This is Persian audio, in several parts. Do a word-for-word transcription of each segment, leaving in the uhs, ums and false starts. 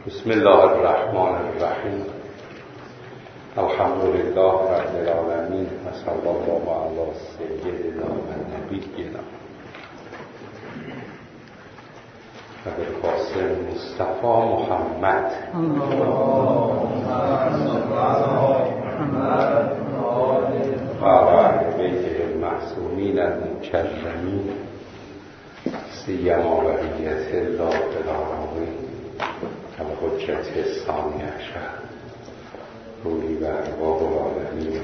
بسم الله الرحمن الرحیم. الحمد لله رب العالمین و صلی الله علی سیدنا و نبینا و بالقاسم مصطفی محمد و علی بیته المعصومین المکرمین سیما بقیت الله فی العالمین الحجة الثانی عشر روحی و ارواح العالمین.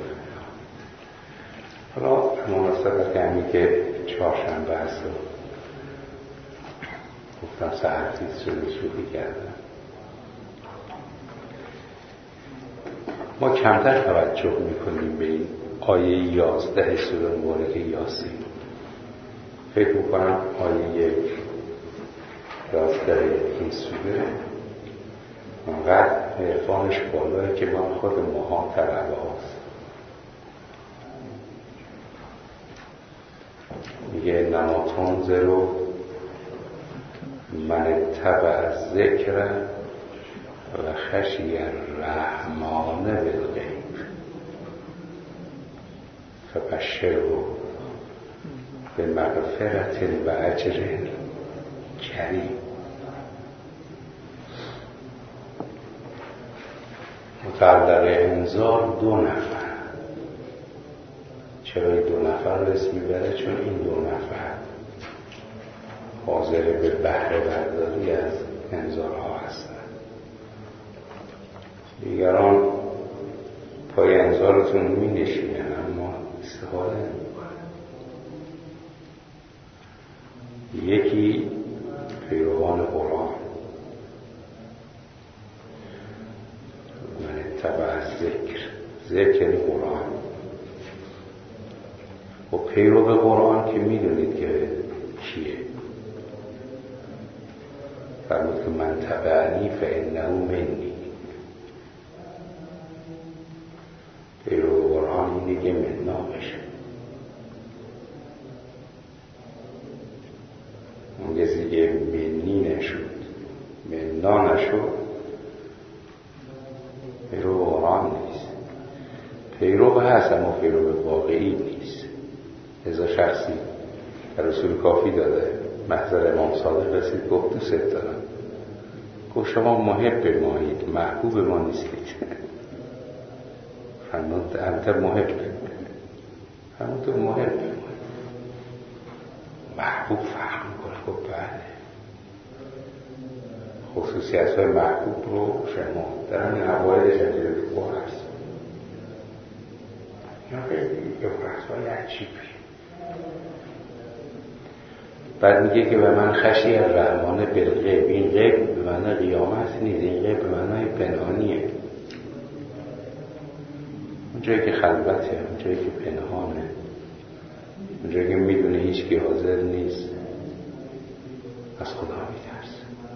حالا مناسبت همین که چهارشنبه است و گفتم ساعت تیز شده شوخی کردم، ما کمتر توجه میکنیم به این آیه یازده سوره مبارکه یاسین. فکر میکنم آیه یازده این سوره انقدر عرفانش بالاه که ما خود ماها طلبه هاست. میگه انما تنذر من اتبع الذکر و خشی الرحمن بالغیب فبشره بمغفرة و اجر کریم. متعلق انذار دو نفر. چرا این دو نفر رو اسم میبره؟ چون این دو نفر حاضر به بهره برداری از انذارها هستند. دیگران پای انذارتون می نشینن اما استفاده نمیکنن. یکی پیروان قرآن، من اتبع ذکر، ذکر قرآن و پیرو قرآن که میدونید که کیه. فرمود که من تبعنی فانه منی. پیرو قرآن اینه که مننا بشه. اون کسی که منی نشد، مننا نشد، پیرو قرآن نیست. پیرو هست اما پیرو واقعی نیست. ازا شخصی در رسول کافی داده محضر امام صادق رسید گفت دوست دارم. گفت شما محب مایید، محبوب ما نیستید. فرمود انت محب. فرمود تو محب محبوب فهم کنه. خب بله، خصوصیت های محبوب رو شما در همین حوایل جدید بخور هست. یا خیلی یه بحث های عجیبی. بعد میگه که به من خشی الرحمن بالغیب. این غیب به معنی قیامت نیست، این غیب به معنی پنهانیه. اونجایی که خلوته، اونجایی که پنهانه، اونجایی که میدونه هیچ کی حاضر نیست، از خدا میترسه.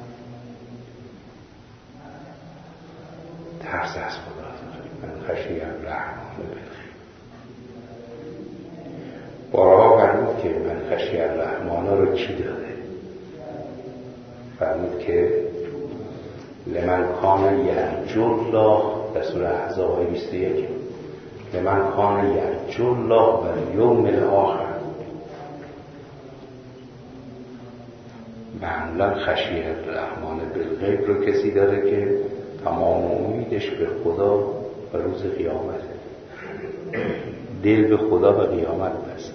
ترس از خدا داره. من خشی الرحمن بالغیب. بارها فرمود که من خشی الرحمن رو چی داده؟ فرمود که لمن کان یرجو الله در سوره احزاب بیست و یک لمن کان یرجو الله و الیوم الاخر. معمولا خشیه الرحمن بالغیب رو کسی داره که تمام امیدش به خدا و روز قیامت، دل به خدا و قیامت بسته.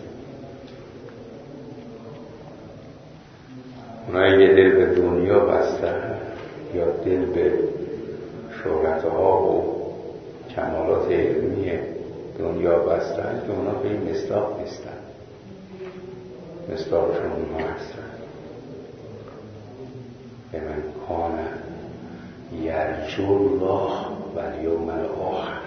اونایی که دل به دنیا بسته یا دل به شهرتها و کمالات علمی دنیا بستن که اونا به این مصداق نیستن. مصداقشون اونها هستن. به من کان یرجو الله و الیوم الاخر.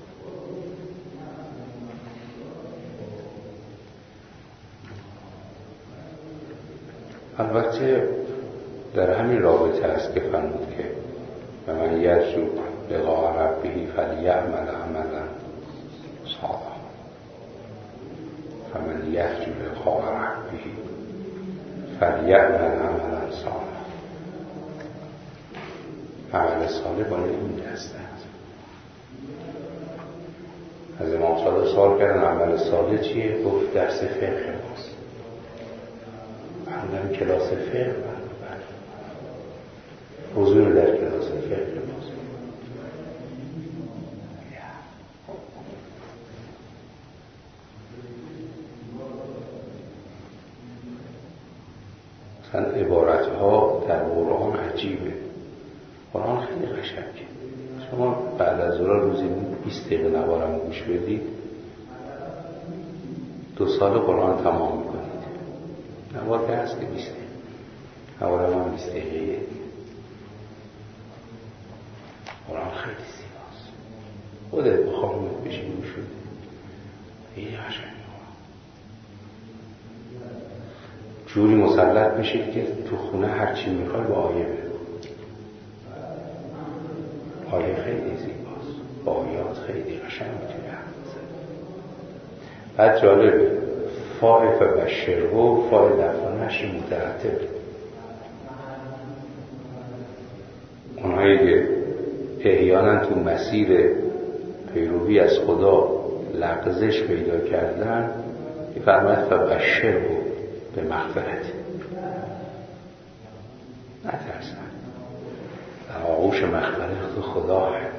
البته در همین رابطه است که فرمود که و من یرجو لقاء ربه فلیعمل عملا صالحا. فمن یرجو لقاء ربه فلیعمل عملا صالحا. عمل صالح باید این دسته هست. از امام صادق سوال کردن عمل صالح چیه؟ گفت درس فقه ماست. فرمودن کلاس فقه بر حضور در کلاس فقه ماست. مثلا عبارت ها در قرآن عجیبه. قرآن خیلی قشنگه. شما بعد از ظهر روزی بیست دقیقه نوارم گوش بدید، دو سال قرآن تمام میکنید. نوار که هست که بیست دقیقه، نوارم هم بیست دقیقه. قرآن خیلی زیباست. خودت بخوام بشی گوش بدید، خیلی قشنگه. جوری مسلط میشید که تو خونه هرچی میخوای با آیه بگو. آیه خیلی زیباست، با آیات خیلی قشنگ میتونی حرف بزنی. بعد جالبه فاعل فبشره و فاعل دفعانش مترتب. اونهایی که احیانا تو مسیر پیروی از خدا لغزش پیدا کردن فرماید فبشره به مغفرت، نترسن، در آغوش مغفرت خدا هست.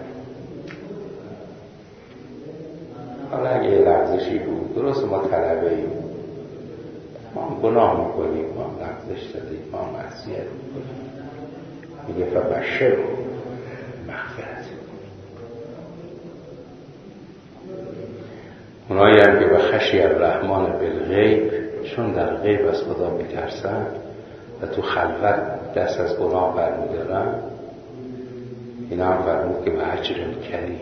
حالا اگه یه لغزشی بود، درست ما طلبه ایم، ما هم گناه میکنیم، ما هم لغزش دادیم، ما هم معصیت میکنیم، میگه فبشر مغفرت. اونایی هم که به خشی الرحمن بالغیب، چون در غیب از خدا میترسن و تو خلوت دست از گناه برمیدارن، اینا هم فرمود که به اجر کریم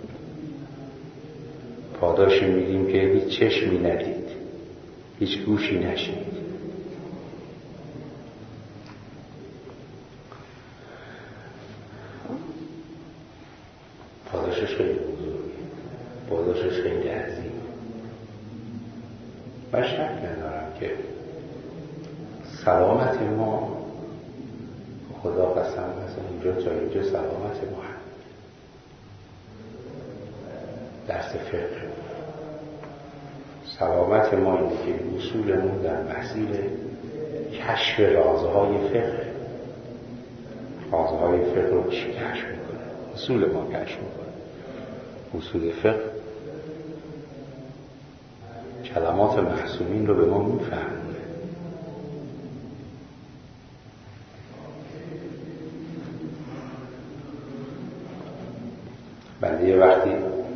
پاداشی میدیم که هیچ چشمی ندید، هیچ گوشی نشنید. پاداشش خیلی بزرگه، پاداشش خیلی عظیم. من شک ندارم که سلامت ما، خدا قسم هست اینجا تا اینجا سلامت ما هست. درس فقه سلامت ما اینه که اصولمون در مسیر کشف رازهای فقه، رازهای فقه رو کشف میکنه، اصول ما کشف میکنه. اصول فقه کلمات محسومین رو به ما میفهمونه. بنده یه وقتی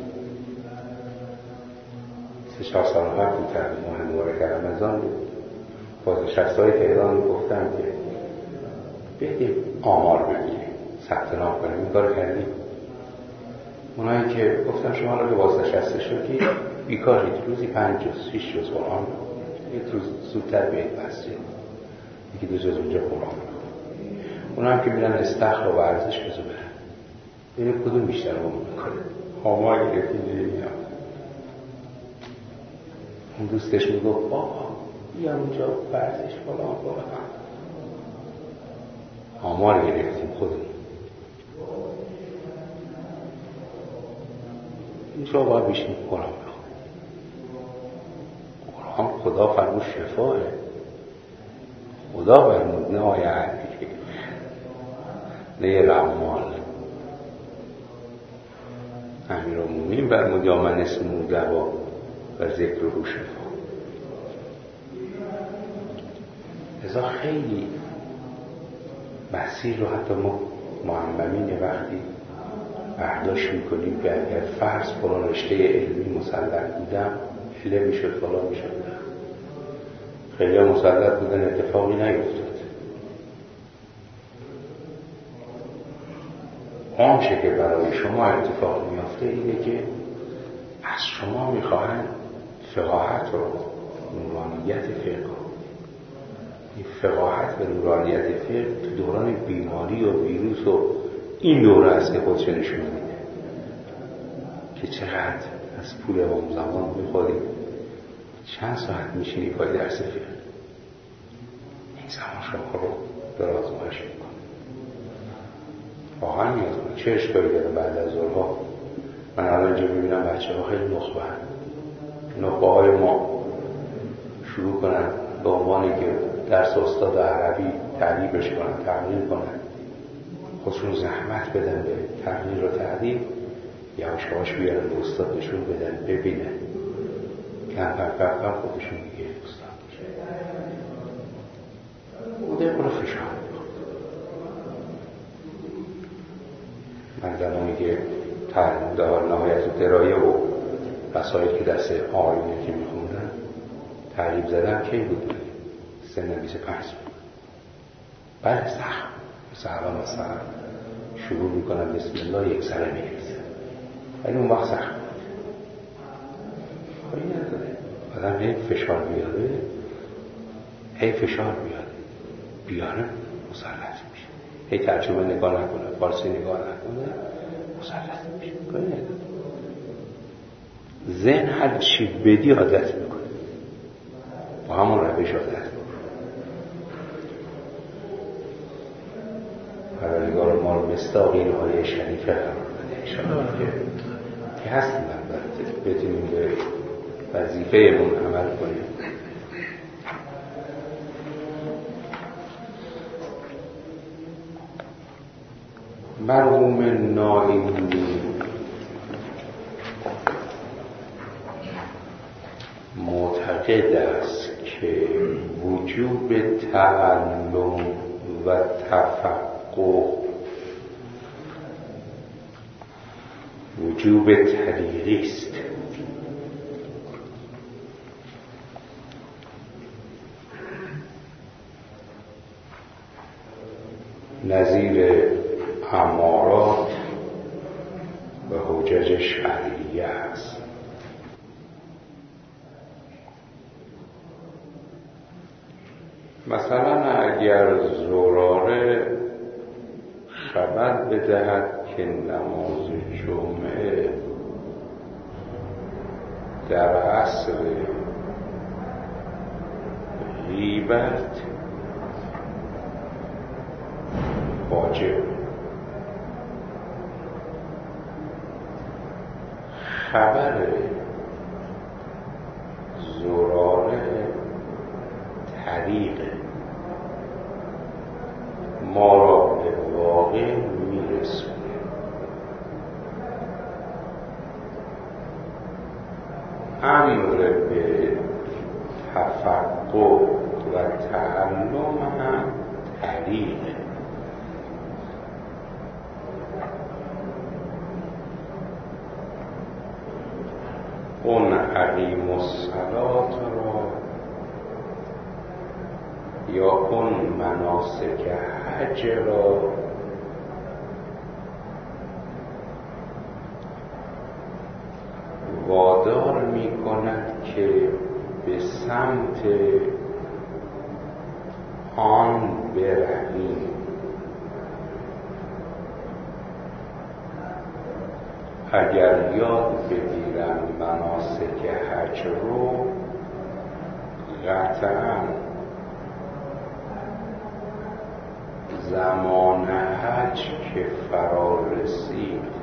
سه چهار سال قبل بود در ماه مبارک رمضان بود، بازنشسته‌های تهران گفتن که بریم آمار بگیریم، ثبت نام کنیم. این کارو کردیم. اونایی که گفتن شما رو که بازنشسته شدید بیکارید، روزی پنج جز شیش جز قرآن بخونید، یک روز زودتر بیایید مسجد، یکی دو جز اونجا قرآن بخونید. اونا هم که میرن استخر و ورزش بزو برن، ببینید کدوم بیشتر رو میکنه. آمار گرفتیم نمیام. اون دوستش میگفت بابا بیام اونجا ورزش فلان فلان. آمار گرفتیم خودمون. اینجا باید بشیم قرآن بخونیم. قرآن خدا فرمود شفاه، خدا فرمود نه آیه علی نه رمال. امیرالمومنین فرمود یا من اسمه دوا و ذکر رو شفا. لذا خیلی مسیر رو حتی ما معممین وقتی برداشت میکنیم که اگر فرض فلان رشته علمی مسلط بودم علم میشد فلان میشد. خیلی مسلط بودن اتفاقی نیفتاد. آنچه که برای شما اتفاق میافته اینه که از شما میخواهند فقاهت رو، نورانیت فقه، این فقاهت و نورانیت فقه تو دوران بیماری و ویروس و این دوره است که خودش نشون میده که چقدر از پول امام زمان میخورید، چند ساعت میشینی پای درس فقه. این زمان شما رو در آزمایش میکنه. واقعا نیاز کنه. چه اشکالی داره بعد از ظهرها من الان اینجا میبینم بچه ها خیلی نخبه نخبه های ما شروع کنن به عنوانی که درس استاد عربی تعریفش کنن، تحلیل کنن، خودشون زحمت بدن به تحلیل و تعریف، یواش یواش بیارن به استاد نشون بدن، ببینن کم کم کم کم خودشون میگه استاد میشه. بوده کنه فشار. من زمانی که در نهایت درایه و مسائل که دست آقایونه که میخوندن تعریف زدن کی بود؟ سن بیست و پنج بود. بله سخت مثلا مثلا شروع میکنم بسم الله یک سره میریزم، ولی اون وقت سخت خواهی نداره. آدم هی فشار بیاره هی فشار بیاره بیاره مسلط میشه. هی ترجمه نگاه نکنه، فارسی نگاه نکنه، مسلط میشه. خواهی نداره. ذهن هر چی بدی عادت میکنه، با همون روش عادت میکنه. پروردگار ما رو مصداق این آیه شریفه قرار بده انشاءالله که هستیم البته بتونیم به وظیفه‌مون عمل کنیم. مرحوم نائینی معتقد است که وجوب تعلم و تفقه وجوب طریقی است. نظیر امارات و حجج شرعیه است. مثلا اگر زراره خبر بدهد که نماز جمعه در عصر غیبت واجب، خبر زراره طریق ما را به واقع میرسونه. امر به تفقه و تعلم هم طریق. اون اقیم الصلاة را یا اون مناسک حج را وادار می کند که به سمت آن برویم. اگر یاد بگیرم مناسک حج رو قطعاً زمان حج که فرا رسید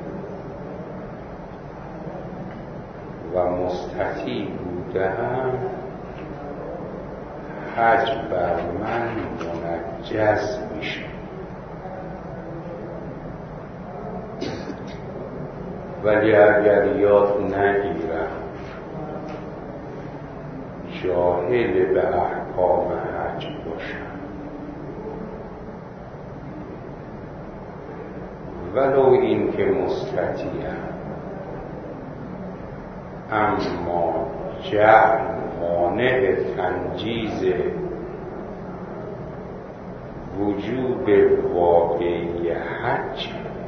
و مستطیع بودم حج بر من منجز میشه. ولی اگر یاد نگیرم، جاهل به احکام حج باشم، ولو این که مستطیعم، اما جهل مانع تنجیز وجوب واقعی حج،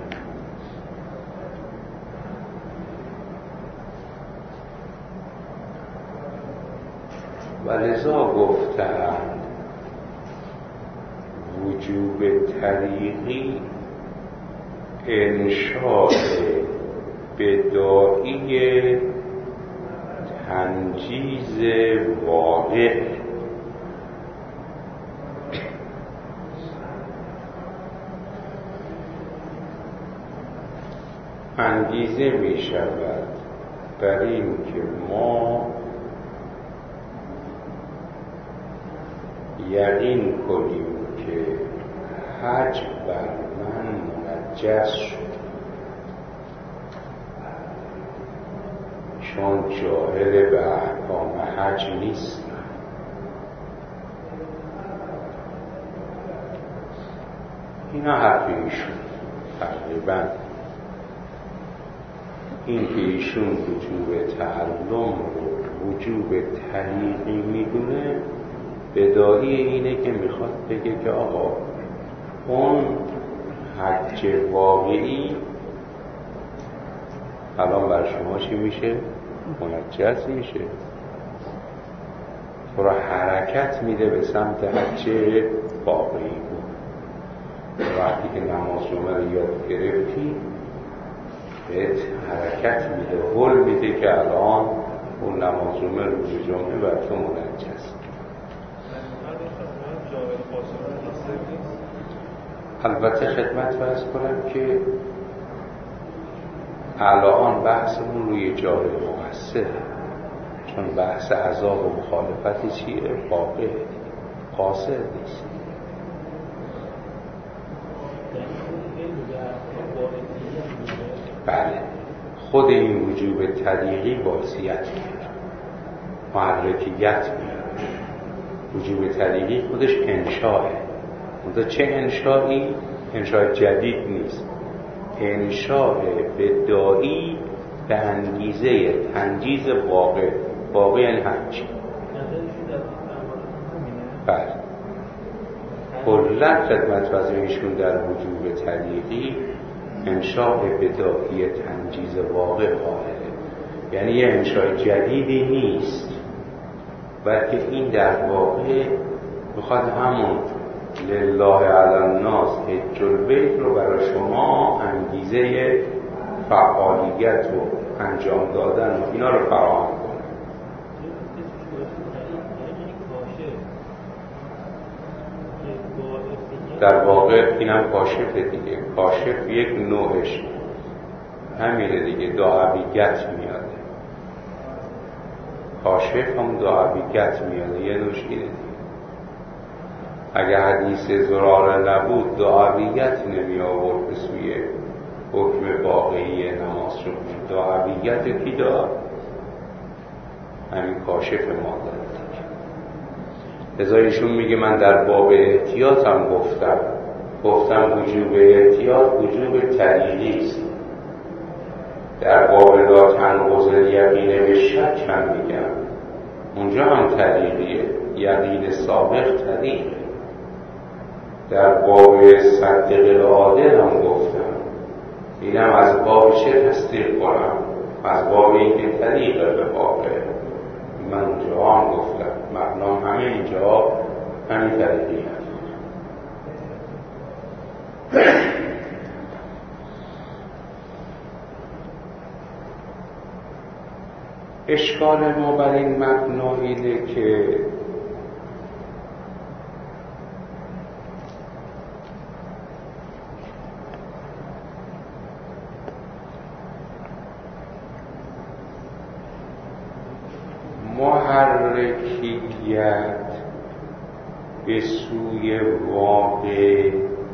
و لذا گفتند وجوب طریقی انشاء بدائی تنجیز واقع. انگیزه می شود بر این که ما یقین کنیم که حج بر من منجس شد، چون جاهل به احکام حج نیستم. اینا حرف ایشون تقریبا این که ایشون وجوب تعلم رو وجوب طریقی میدونه، بداهی اینه که میخواد بگه که آقا اون حج واقعی الان بر شما چی میشه؟ منجس میشه، تو را حرکت میده به سمت حج واقعی بود. وقتی که نماز جمعه رو یاد گرفتی بهت حرکت میده، هل میده که الان اون نماز جمعه روز جمعه بر تو منجس. البته خدمت فرض کنم که الان بحثمون روی جاهل مقصر، چون بحث عذاب و مخالفتی چیه؟ واقع قاصر نیست. بله، خود این وجوب طریقی واسیت میاره، محرکیت میاره. وجوب طریقی خودش انشاءه. اونجا چه انشایی؟ انشاء جدید نیست، انشاء بدایی به انگیزه تنجیز واقع. واقع یعنی حج. بله، کلا خدمت وظیفه‌شون در وجوب طریقی انشاء بدایی تنجیز واقع قائله، یعنی یه انشاء جدیدی نیست، بلکه این در واقع میخواد همون لله علی الناس حج البیت رو برای شما انگیزه فعالیت و انجام دادن و اینا رو فراهم کنه. در واقع اینم کاشفه دیگه. کاشف یک نوعش همینه دیگه، دعویت میاده. کاشف هم دعویت میاده، یه نوعش اینه دیگه. اگه حدیث زراره نبود دعویت نمی آورد به سوی حکم واقعی نماز شد. دعویت کی داد؟ همین کاشف ما داره. لذا ایشون میگه من در باب احتیاط هم گفتم گفتم وجوب احتیاط وجوب طریقی است. در باب لا تنقض الیقین به شک هم میگم اونجا هم طریقیه، یقین سابق طریقه. در باب صدق العادل هم گفتم اینم از باب چه تصدیق کنم؟ از باب این که طریقه به واقع. من اونجا هم گفتم مبنام همه اینجا همین طریقی هست. اشکال ما بر این مبنا اینه که محرکیت به سوی واقع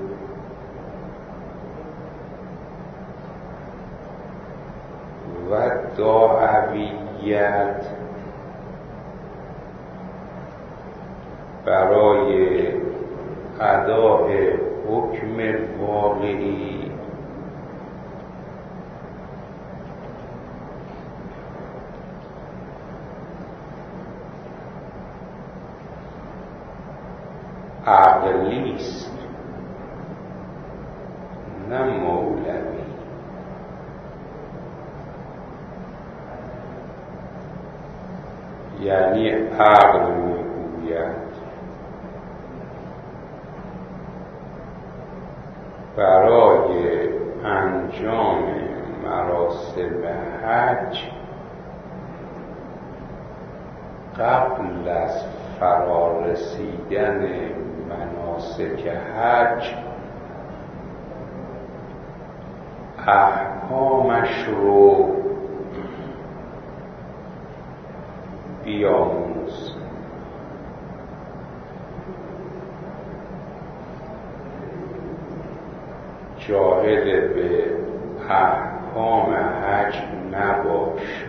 و دعویت برای ادای حکم واقعی عقلی است نه مولوی. یعنی عقل میگوید برای انجام مراسم حج قبل از فرارسیدن مناسک حج احکامش رو بیاموز. جاهل به احکام حج نباش.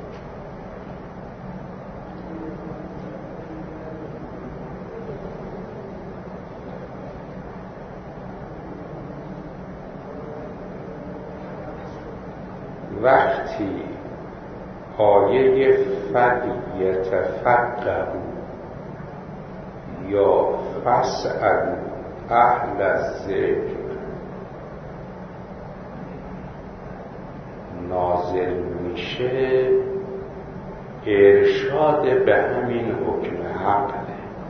وقتی آیه فلیتفقهوا یا فاسألوا اهل الذکر نازل میشه، ارشاد به همین حکم عقله.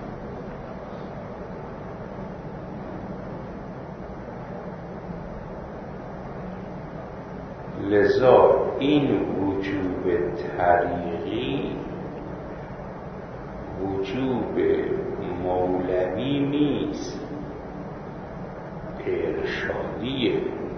لذا این وجوب طریقی وجوب مولوی نیست، ارشادیه.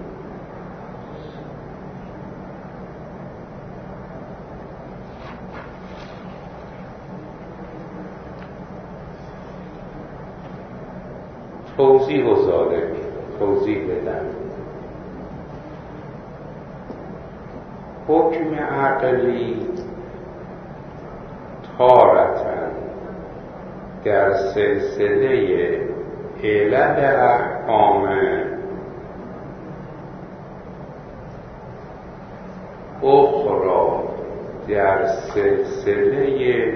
توضیح و ذالک توضیح بدم. حکم عقلی تارتاً در سلسله علل احکام اخرى در سلسله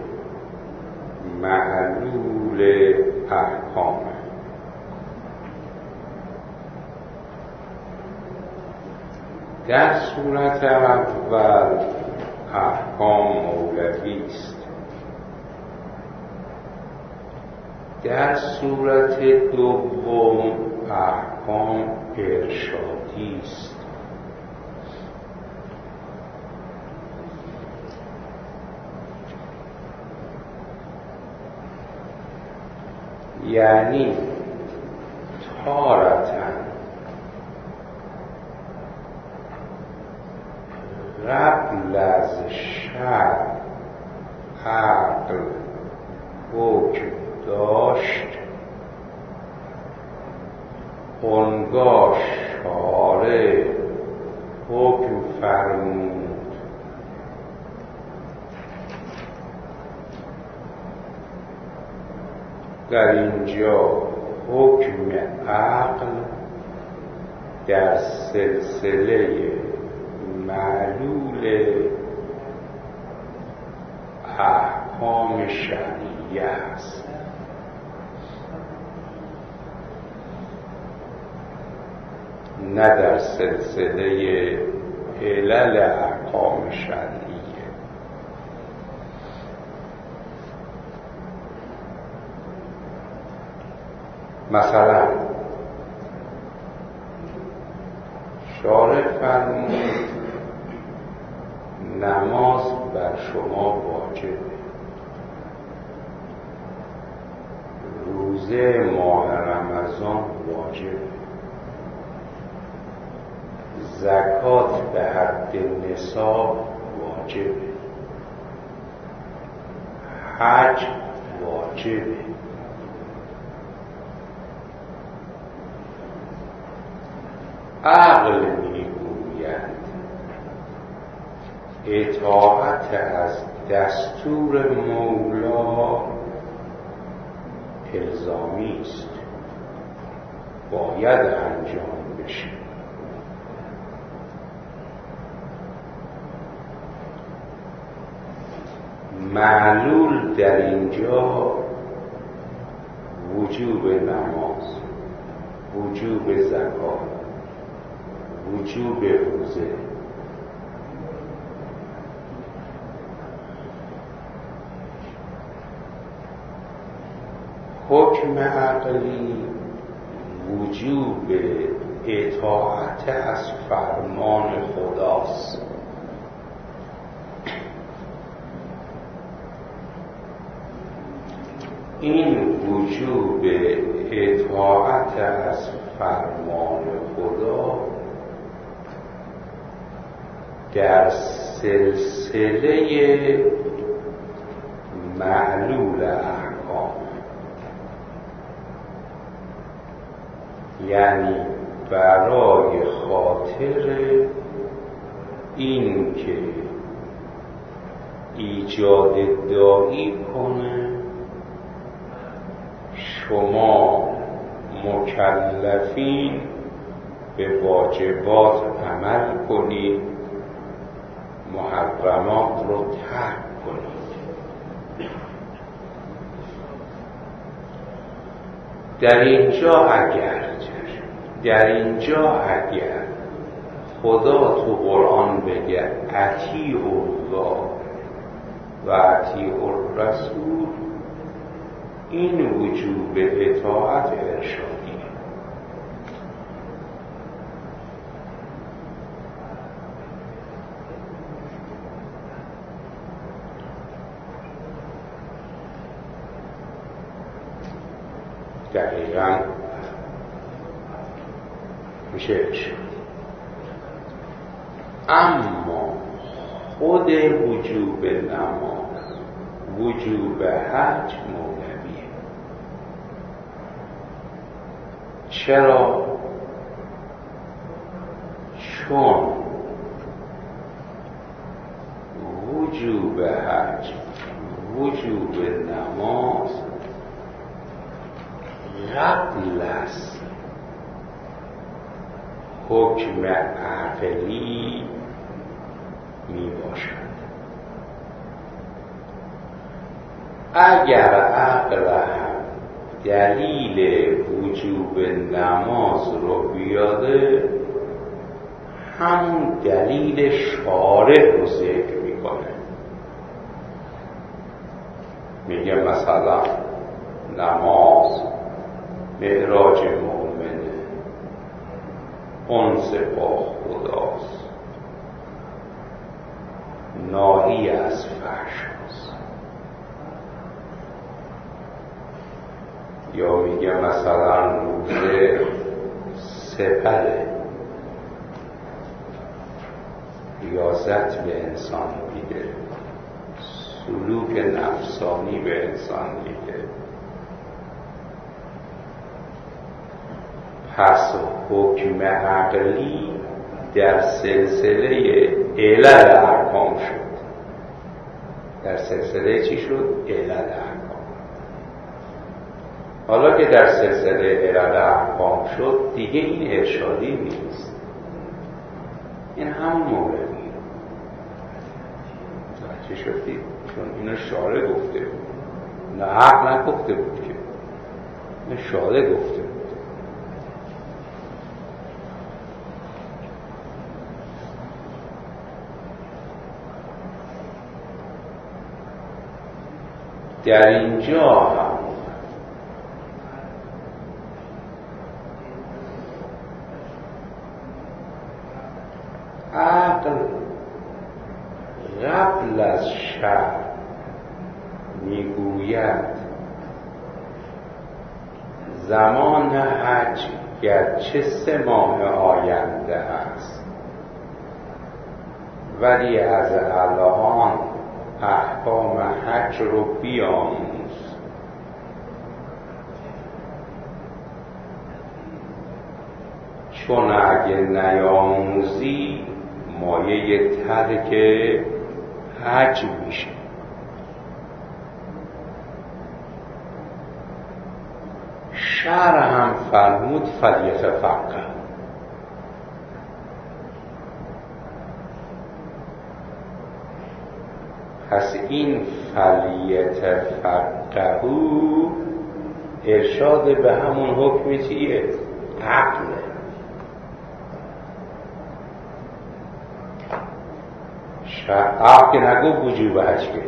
معلول احکام. در صورت اول احکام مولوی است، در صورت دوم احکام ارشادی است. یعنی تارتاً قبل از شرع عقل حکم داشت، آنگاه شارع حکم فرمود. در اینجا حکم عقل در سلسله معلول احکام شرعیه است. نه در سلسله علل احکام شرعیه. مثلا شارع فرمود نماز بر شما واجبه، روزه ماه رمضان واجبه، زکات به حد نصاب واجبه، حج واجبه. عقل میگوید اطاعت از دستور مولا الزامی است، باید انجام بشه. معلول در اینجا وجوب نماز، وجوب زکات، وجوب روزه. حکم عقلی وجوب اطاعت از فرمان خداست. این وجوب اطاعت از فرمان خدا در سلسله معلول احکام، یعنی برای خاطر این که ایجاد داعی کنه شما مکلفین به واجبات عمل کنید، محرمات رو ترک کنید. در اینجا اگر در اینجا اگر خدا تو قرآن بگه اطیعوا الله و اطیعوا الرسول، این وجوب اطاعت ارشادی. دقیقاً میشه. اما خود وجوب نماز، وجوب حج مولویه. چرا؟ چون وجوب حج، وجوب نماز قبل است حکم عقلی می باشد. اگر عقل هم دلیل وجوب نماز رو بیاده، همون دلیل شارع رو ذکر میکنه. میگه مثلا نماز معراج مؤمنه، انس با خداست، ناهی از فحشاست. یا میگه مثلا روزه سپره، ریاضت به انسان میده، سلوک نفسانی به انسان میده. پس حکم عقلی در سلسله علل احکام شد. در سلسله چی شد؟ علل احکام. حالا که در سلسله علل احکام شد، دیگه این ارشادی نیست، این همون مولوی. چه شدید؟ چون اینو شارع گفته بود، نه عقل نگفته بود که، اینو شارع گفته بود. در اینجا هم عقل قبل از شرع میگوید زمان حج گرچه سه ماه آینده است، ولی از الان احکام حج رو بیاموز. چون اگه نیاموزی مایه ترک حج میشه. شرع هم فرمود فلیتفقه. پس این فلیتفقهو ارشاد به همون حکم چیه؟ عقله. عقل که نگو وجوب حج که،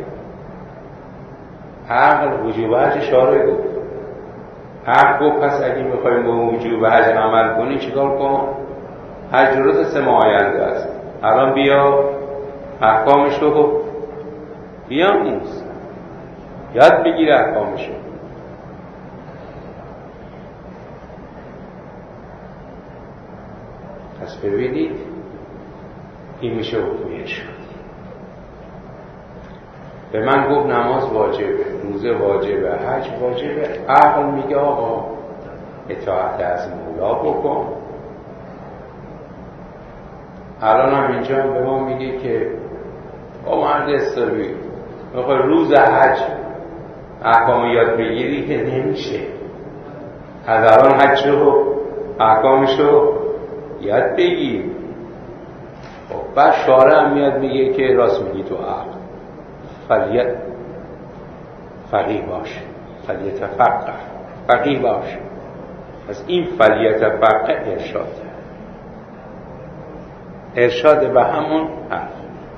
عقل وجوب حج شارع گفت. عقل گفت پس اگه میخواییم با وجوب حج عمل کنی چیکار کن؟ حج روز سه ماه آینده است، الان بیا احکامش رو بیاموز، یاد بگیر احکامش رو. پس ببینید این میشه حکم ارشادی. به من گفت نماز واجبه، روزه واجبه، حج واجبه، عقل میگه آقا اطاعت از مولا بکن. الان هم اینجا هم به ما میگه که با مرد استابی میخوای روز حج احکام یاد بگیری که نمیشه. از الان حج رو احکامشو یاد بگیر. خب بعد شارع هم میاد میگه که راست میگی تو عقل فلیت فقیه باش، فلیت فقه فقیه باش. از این فلیت فقه ارشاد ارشاد به همون حرف.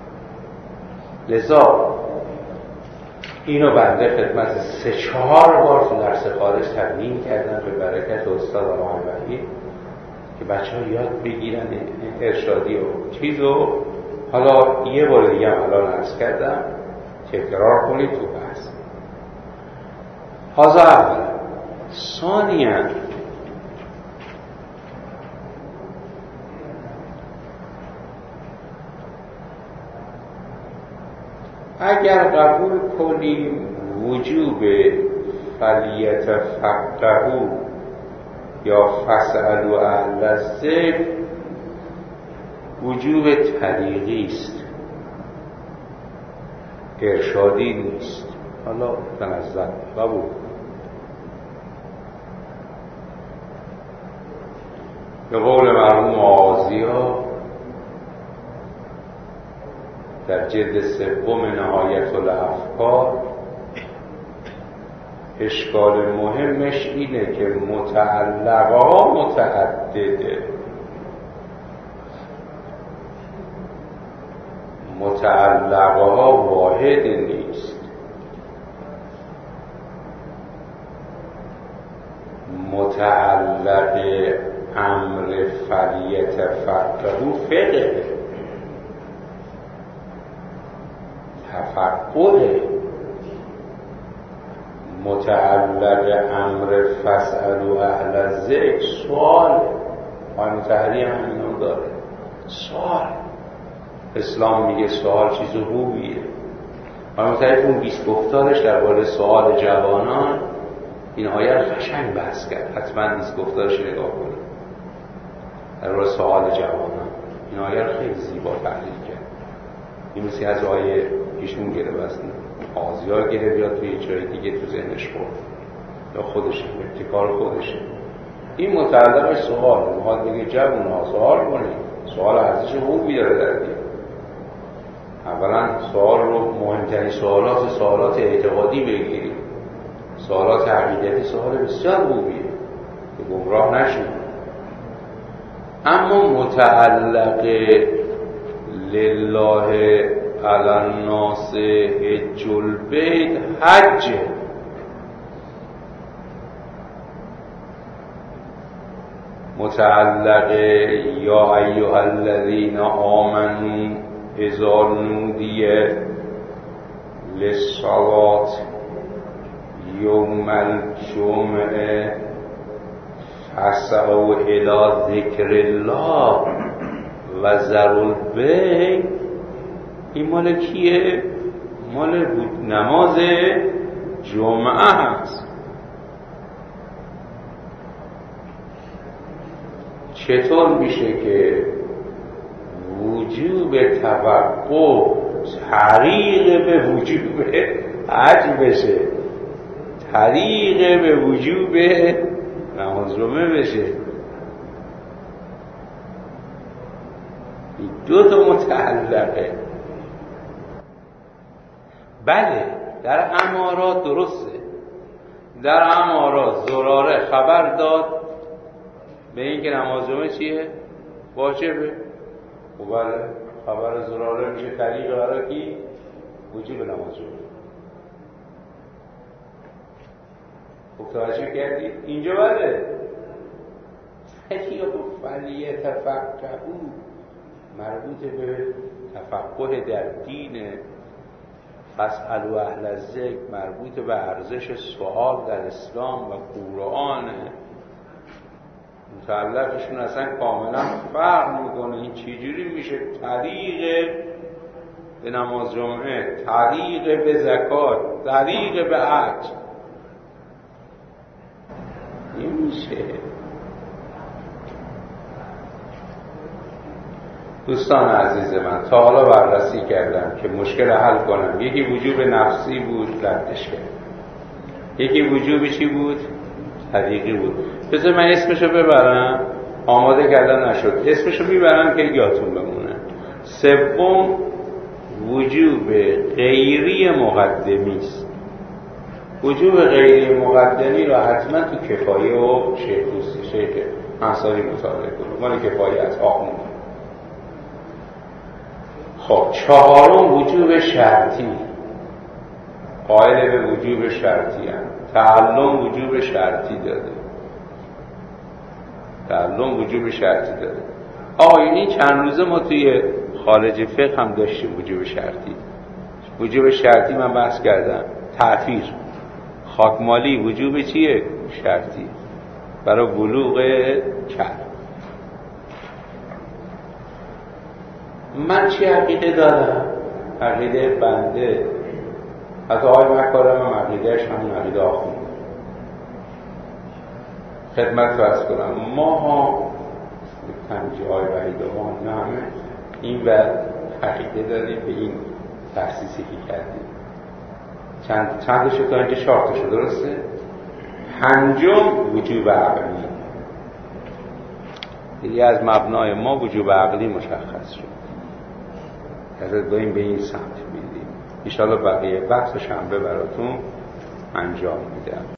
لذا اینو بنده خدمت سه چهار بار تو درس خارج تبیین کردم به برکت استاد آقای وحید که بچه ها یاد بگیرن ارشادی و چیزو. حالا یه بار دیگه هم الان عرض کردم تکرار کنید تو بحث. حاضر اولا. ثانیاً اگر قبول کنیم وجوب فلیتفقهوا یا فاسألوا اهل الذکر وجوب طریقی است، ارشادی نیست. حالا تنزل قبول. به قول مرحوم آغازی‌ها در جلد سوم نهایت الافکار اشکال مهمش اینه که متعلقها متعدده، متعلقها واحد نیست. متعلق امر فلیتفقهوا فقه، تفقه. متعلق امر فاسألوا اهل الذکر سوال. آیه مطهری هم اینو داره، سوال. اسلام میگه سوال چیز خوبیه. آیه مطهری اون بیست گفتارش درباره سوال جوانان این آیه رو قشنگ بحث کرد. حتما بیست گفتارش نگاه کنید درباره سوال جوانان. این آیه رو خیلی زیبا تحلیل کرد. این مثل از آیه ایشون گره بستن آزیا گره بیاد توی جای دیگه تو ذهنش خورد یا خودشه ابتکار خودشه. این متعلقش سوال میخواد بگه جوون ها سوال کنید. سوال ارزش خوبی داره در دین. اولا سوال رو مهمترین سوالات سوالات اعتقادی بگیرید. سوالات عقیدتی سوال بسیار خوبیه که گمراه نشید. اما متعلق لله علی الناس حج البیت حج، متعلق یا ایها الذین آمنوا اذا نودی للصلاة یوم الجمعه فاسعوا الی ذکر الله و ذروا البیع. این مال کیه؟ مال نماز جمعه هست. چطور میشه که وجوب توقع طریق به وجوب حج بشه، طریق به وجوب نماز جمعه بشه؟ دو تا متعلقه. بله در امارات درسته، در امارات زراره خبر داد به این که نماز جمعه چیه؟ واجبه. و بله خبر زراره میشه طریق برای کی؟ وجوب نماز جمعه. خب توجه کردید؟ اینجا بله تکیه و فلیتفقهوا مربوط به تفقه در دین، فاسألوا اهل الذکر مربوط به ارزش سوال در اسلام و قرآن. متعلقشون اصلا کاملا فرق میکنه. این چجوری میشه طریق به نماز جمعه، طریق به زکات، طریق به حج؟ نمیشه. دوستان عزیز من، تا حالا بررسی کردم که مشکل حل کنم. یکی وجوب نفسی بود، ردش کردم. یکی وجوب چی بود؟ طریقی بود. بذار من اسمشو ببرم، آماده کردن نشد، اسمشو میبرم که یادتون بمونه. سوم وجوب غیری مقدمی است. وجوب غیری مقدمی رو حتما تو کفایه و شیخ دوستی شیخ انصاری مطالعه کنید، مال کفایه از آخوند. خب چهارم وجوب شرطی، قائل به وجوب شرطی هم. تعلم وجوب شرطی داده، تعلم وجوب شرطی داده. آقا این چند روزه ما توی خارج فقه هم داشتیم وجوب شرطی. وجوب شرطی من بحث کردم. تعفیر خاکمالی وجوب چیه؟ شرطی برای بلوغ کل. من چی عقیده دارم؟ عقیده بنده، حتی آقای مکارم هم عقیدهش همون عقیده آخوند. خدمت رو از کنم ما ها پنجه های وحیده ها نه همه این و عقیده داریم به این تحسیسی که کردیم. چند چندشو تا اینجا شارتشو درسته؟ پنجم وجوب عقلی. دیگه از مبنای ما وجوب عقلی مشخص شد. ازت داریم به این سمت میدیم. ان شاءالله بقیه بحث شنبه براتون انجام میدم.